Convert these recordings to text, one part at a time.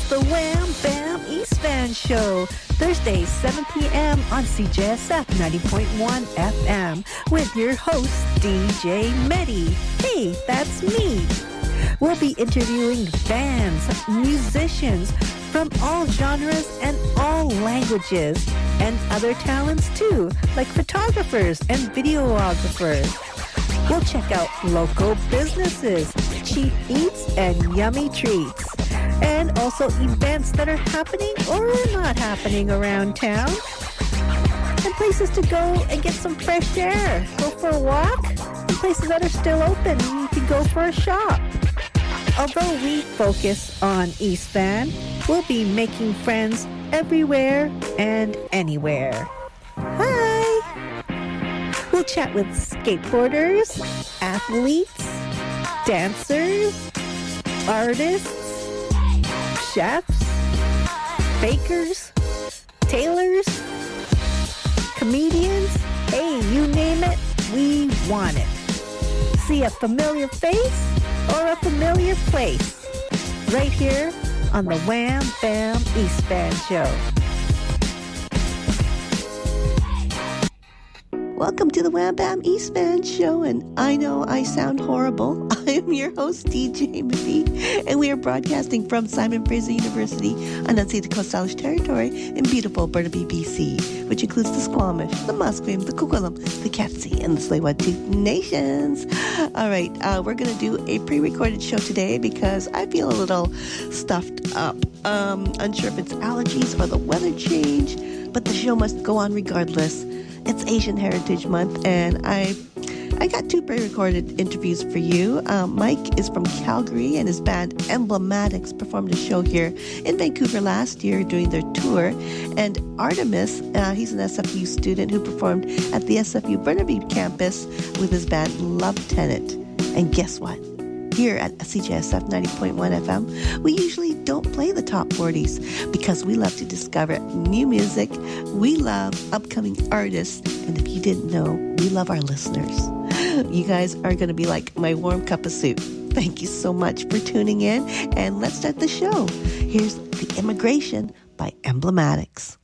the Wham Bam East Van Show, Thursdays 7 p.m. on CJSF 90.1 FM with your host, DJ Medi. Hey, that's me. We'll be interviewing bands, musicians from all genres and all languages, and other talents too, like photographers and videographers. We'll check out local businesses, cheap eats, and yummy treats. And also events that are happening or not happening around town. And places to go and get some fresh air. Go for a walk. And places that are still open. You can go for a shop. Although we focus on East Van, we'll be making friends everywhere and anywhere. Hi! We'll chat with skateboarders, athletes, dancers, artists, chefs, bakers, tailors, comedians. Hey, you name it, we want it. See a familiar face or a familiar place right here on the Wham Bam East Van Show. Welcome to the Wham Bam East Van Show, and I know I sound horrible. I am your host, DJ Midi, and we are broadcasting from Simon Fraser University on unceded Coast Salish territory in beautiful Burnaby, BC, which includes the Squamish, the Musqueam, the Coquitlam, the Katzie, and the Tsleil-Waututh nations. All right, we're going to do a pre-recorded show today because I feel a little stuffed up. Unsure if it's allergies or the weather change, but the show must go on regardless. It's Asian Heritage Month, and I got two pre-recorded interviews for you. Mike is from Calgary, and his band Emblematics performed a show here in Vancouver last year during their tour. And Artemis, he's an SFU student who performed at the SFU Burnaby campus with his band Love Tenant. And guess what? Here at CJSF 90.1 FM, we usually don't play the top 40s because we love to discover new music. We love upcoming artists. And if you didn't know, we love our listeners. You guys are going to be like my warm cup of soup. Thank you so much for tuning in. And let's start the show. Here's The Immigration by Emblematics.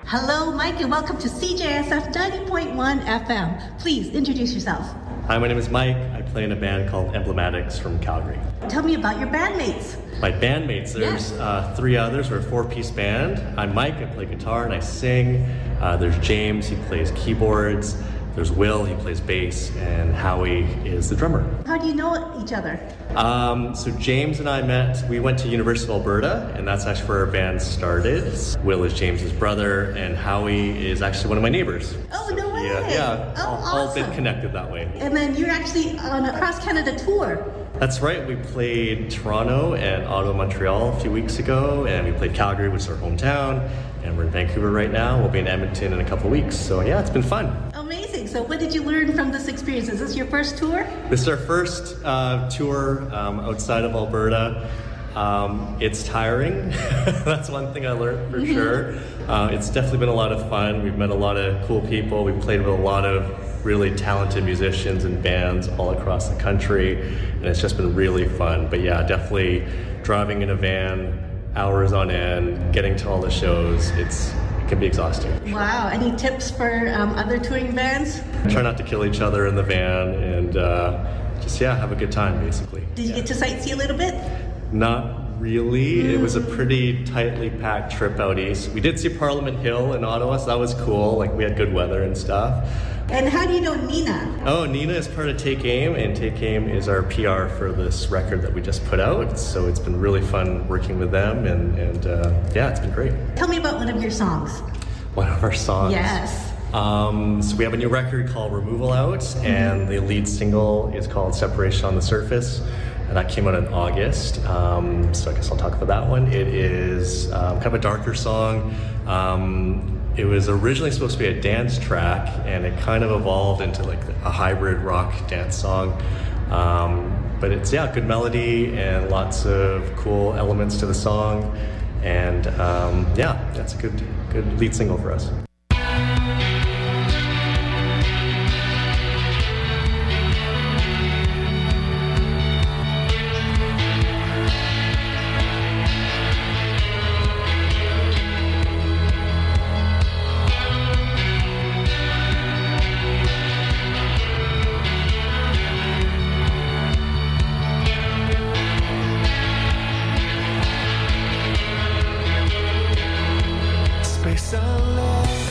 Hello, Mike, and welcome to CJSF 90.1 FM. Please introduce yourself. Hi, my name is Mike. I play in a band called Emblematics from Calgary. Tell me about your bandmates. My bandmates, there's three others. We're a four-piece band. I'm Mike, I play guitar and I sing. There's James, he plays keyboards. There's Will, he plays bass, and Howie is the drummer. How do you know each other? So James and I met, we went to University of Alberta, and that's actually where our band started. Will is James's brother, and Howie is actually one of my neighbors. Oh, no way! Yeah, all awesome. been connected that way. And then you're actually on a cross-Canada tour. That's right, we played Toronto and Ottawa, Montreal a few weeks ago, and we played Calgary, which is our hometown, and we're in Vancouver right now. We'll be in Edmonton in a couple weeks, so yeah, it's been fun. Amazing. So what did you learn from this experience? Is this your first tour? This is our first tour outside of Alberta. It's tiring. That's one thing I learned for sure. It's definitely been a lot of fun. We've met a lot of cool people. We've played with a lot of really talented musicians and bands all across the country, and it's just been really fun. But yeah, definitely driving in a van, hours on end, getting to all the shows, it can be exhausting. Wow. Any tips for other touring bands? Try not to kill each other in the van and just have a good time, basically. Did you get to sightsee a little bit? Not really. It was a pretty tightly packed trip out east. We did see Parliament Hill in Ottawa, so that was cool. Like, we had good weather and stuff. And how do you know Nina? Oh, Nina is part of Take Aim, and Take Aim is our PR for this record that we just put out. So it's been really fun working with them, and it's been great. Tell me about one of your songs. One of our songs? Yes. So we have a new record called Removal out, and the lead single is called Separation on the Surface, and that came out in August. So I guess I'll talk about that one. It is kind of a darker song. It was originally supposed to be a dance track, and it kind of evolved into like a hybrid rock dance song. But it's good melody and lots of cool elements to the song, and that's a good lead single for us. Space alone.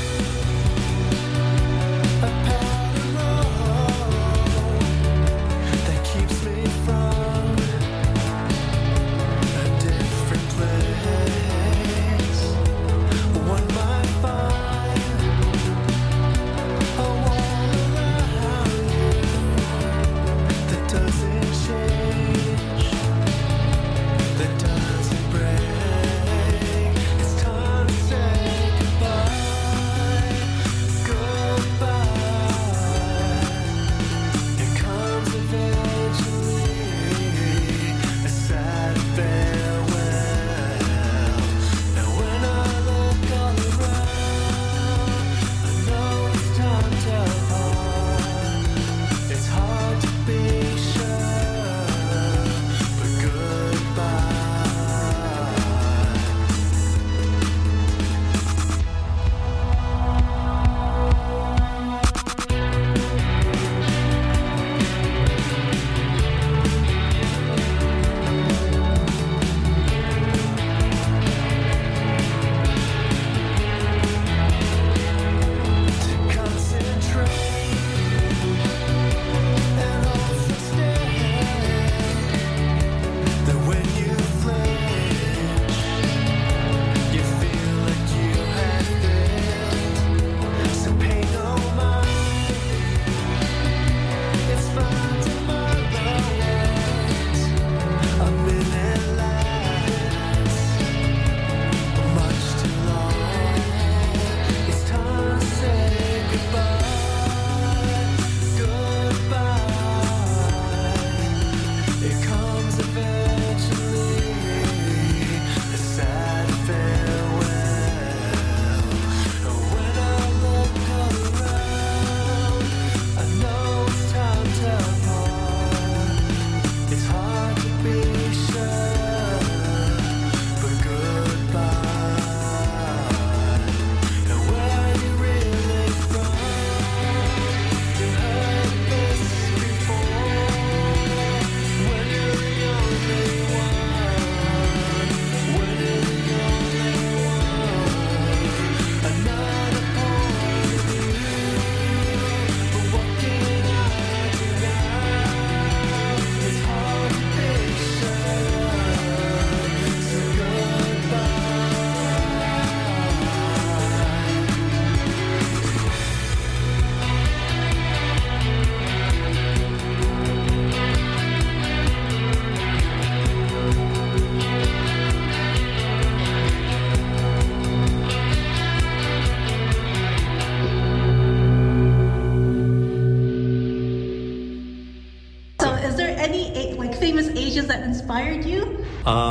inspired you?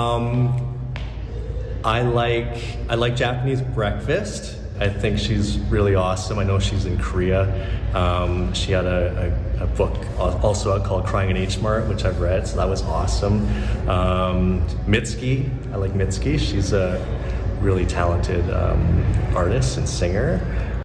I like Japanese breakfast. I think she's really awesome. I know she's in Korea. She had a book also out called Crying in H Mart, which I've read, so that was awesome. Mitski, I like Mitski. She's a really talented artist and singer.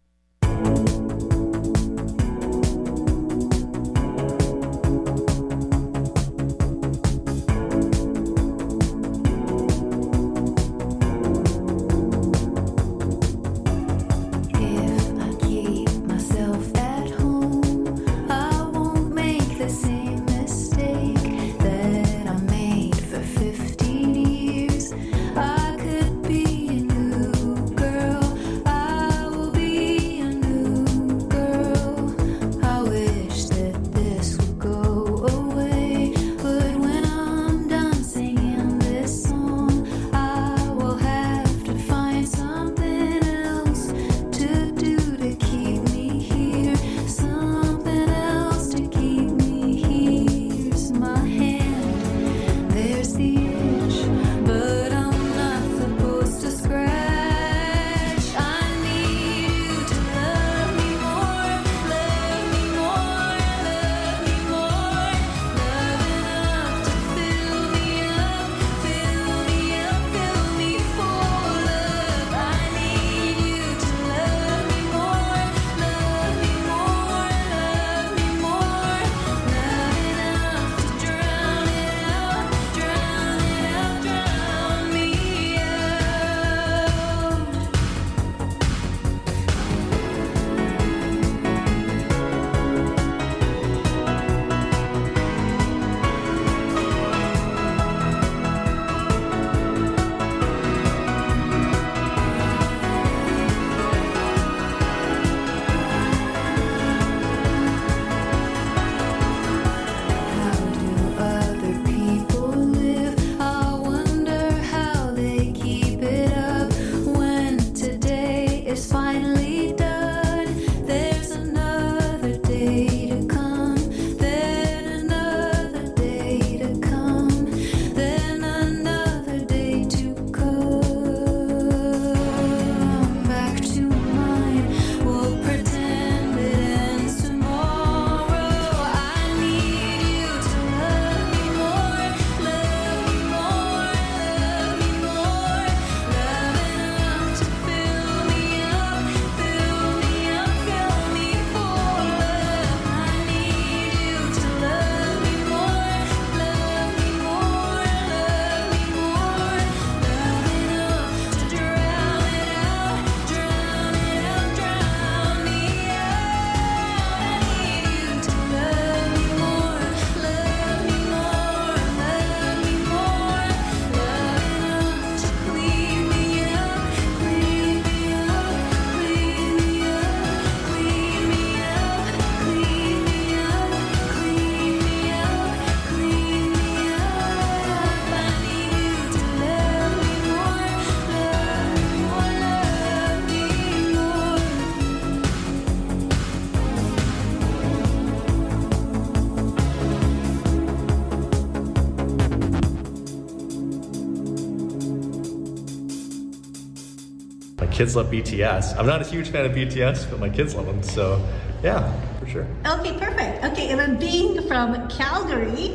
Kids love BTS. I'm not a huge fan of BTS, but my kids love them, so yeah, for sure. Okay, perfect. Okay, and then being from Calgary,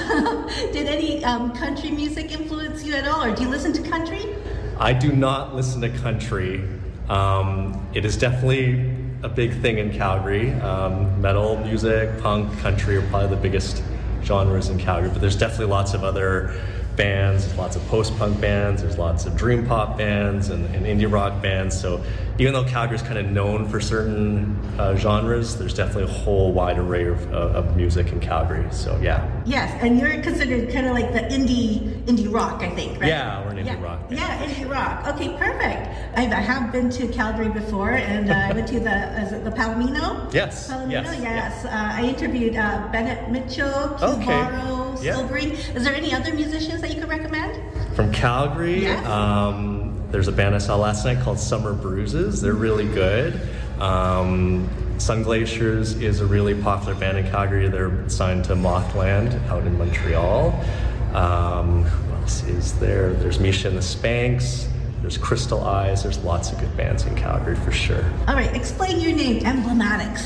did any country music influence you at all, or do you listen to country? I do not listen to country. It is definitely a big thing in Calgary. Metal music, punk, country are probably the biggest genres in Calgary, but there's definitely lots of other bands, there's lots of post-punk bands, there's lots of dream pop bands and indie rock bands. So even though Calgary's kind of known for certain genres, there's definitely a whole wide array of music in Calgary. So yeah. Yes, and you're considered kind of like the indie rock, I think, right? Yeah, we're an indie rock band. Yeah, indie rock. Okay, perfect. I have been to Calgary before, and I went to the Palomino. Yes. Palomino, yes. I interviewed Bennett Mitchell, Q Barrow, Silvering. Is there any other musicians that you could recommend? From Calgary, yes. There's a band I saw last night called Summer Bruises. They're really good. Sun Glaciers is a really popular band in Calgary. They're signed to Mothland out in Montreal. Who else is there? There's Misha and the Spanks. There's Crystal Eyes. There's lots of good bands in Calgary for sure. All right, explain your name, Emblematics.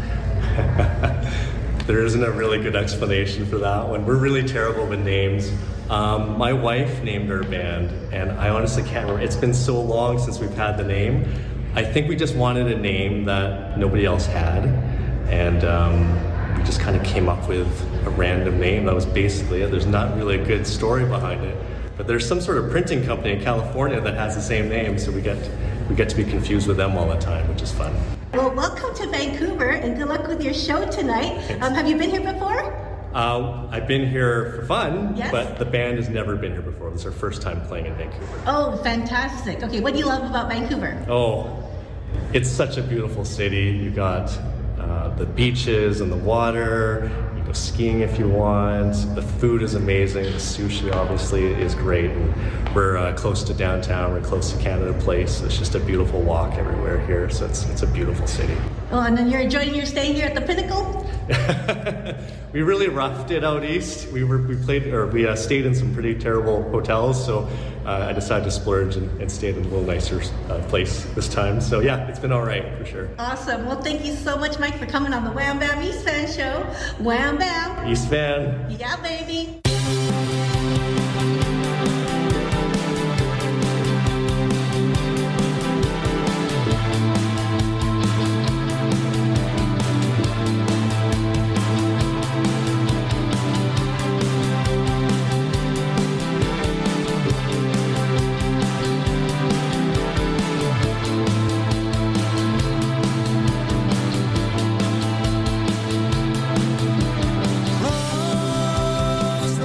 There isn't a really good explanation for that one. We're really terrible with names. My wife named her band, and I honestly can't remember. It's been so long since we've had the name. I think we just wanted a name that nobody else had, and we just kind of came up with a random name. That was basically it. There's not really a good story behind it, but there's some sort of printing company in California that has the same name, so we get to be confused with them all the time, which is fun. Well, welcome to Vancouver, and good luck with your show tonight. Have you been here before? I've been here for fun, yes? But the band has never been here before. This is our first time playing in Vancouver. Oh, fantastic. Okay, what do you love about Vancouver? Oh, it's such a beautiful city. You got the beaches and the water. You go skiing if you want. The food is amazing. The sushi obviously is great. And we're close to downtown. We're close to Canada Place. It's just a beautiful walk everywhere here. So it's a beautiful city. Oh, and then you're enjoying your stay here at the Pinnacle? We really roughed it out east. We stayed in some pretty terrible hotels, so I decided to splurge and stayed in a little nicer place this time. So yeah, it's been all right for sure. Awesome. Well, thank you so much, Mike, for coming on the Wham Bam East Van Show. Wham Bam. East Van. Yeah, baby. Close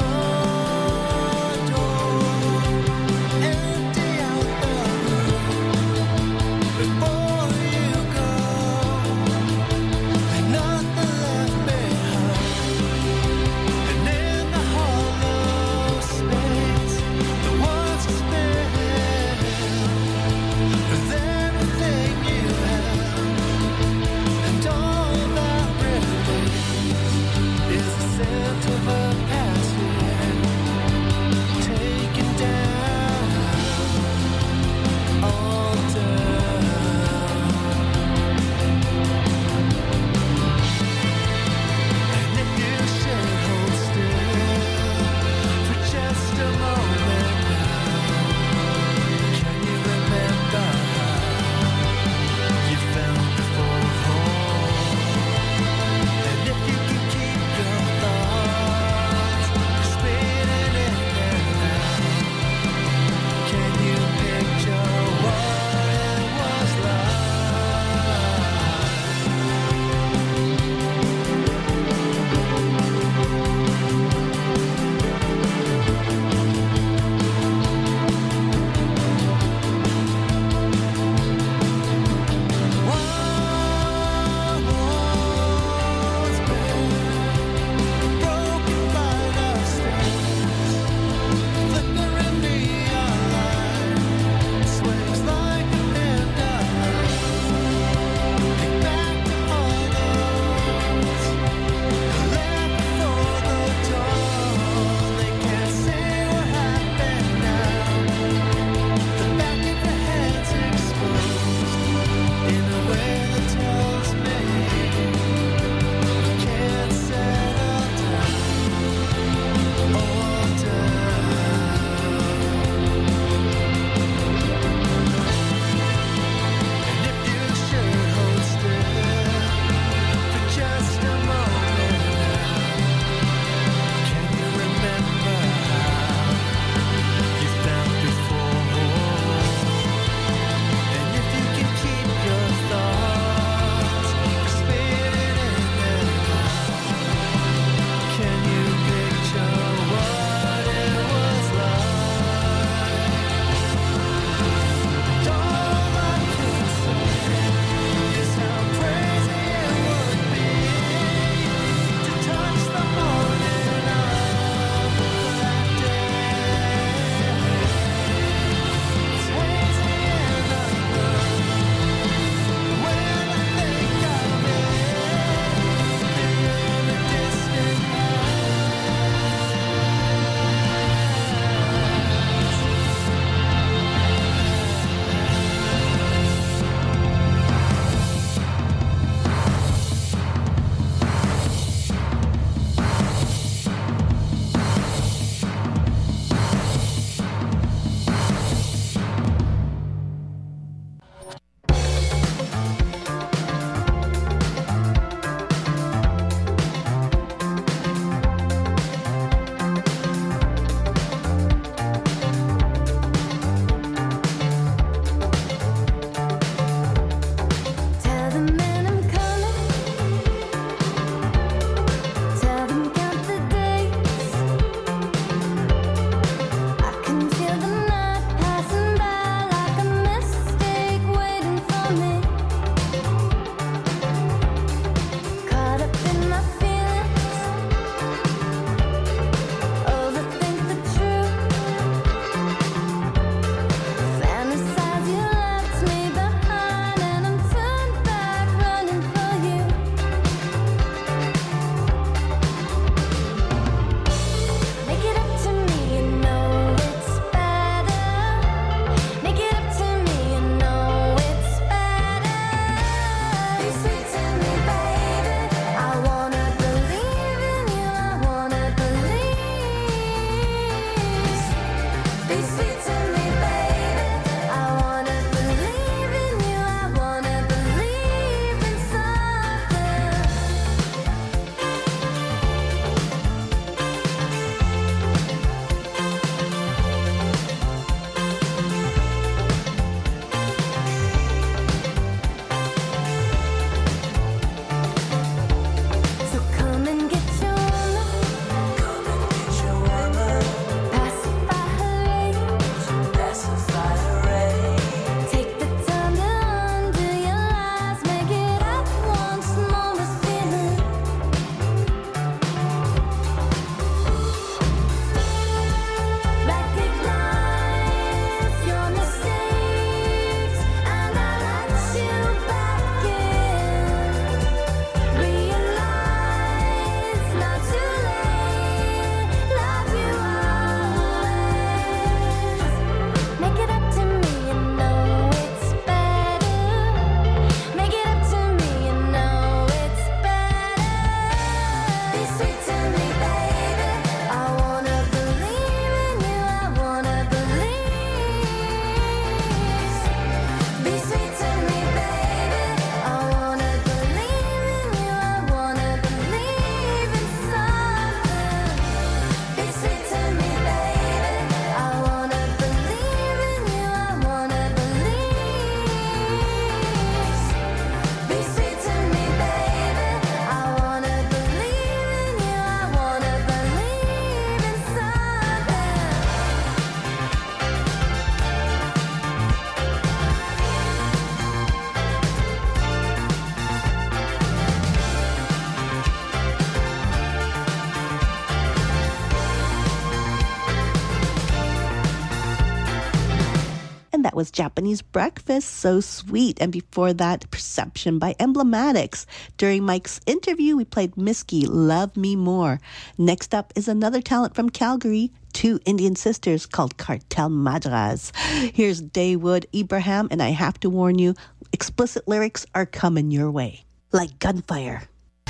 was Japanese Breakfast, So Sweet. And before that, Perception by Emblematics. During Mike's interview, we played Miski, Love Me More. Next up is another talent from Calgary, two Indian sisters called Cartel Madras. Here's Dawood Ibrahim, and I have to warn you, explicit lyrics are coming your way. Like gunfire.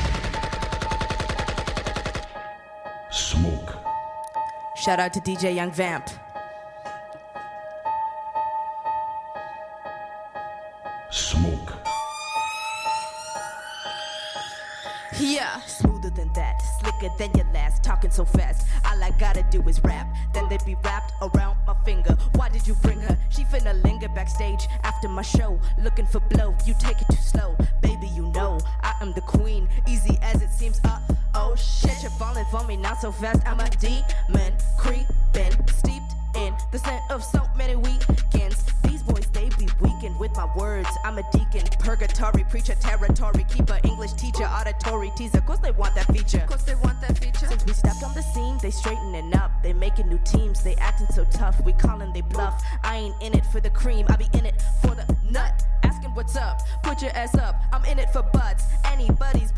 Smoke. Shout out to DJ Young Vamp. Smoke. Yeah, smoother than that, slicker than your last, talking so fast. All I gotta do is rap, then they be wrapped around my finger. Why did you bring her? She finna linger backstage after my show, looking for blow. You take it too slow, baby. You know I am the queen, easy as it seems. Oh shit, you're falling for me not so fast. I'm a demon, creeping, steeped in the scent of so many weekends. These boys, they be weakened with my words. I'm a deacon, purgatory, preacher, territory, keeper, English teacher, auditory teaser. Course they want that feature. Course they want that feature. Since we stepped on the scene, they straightening up. They making new teams, they acting so tough. We calling, they bluff. I ain't in it for the cream, I be in it for the nut. Asking what's up, put your ass up. I'm in it for butts. Anybody's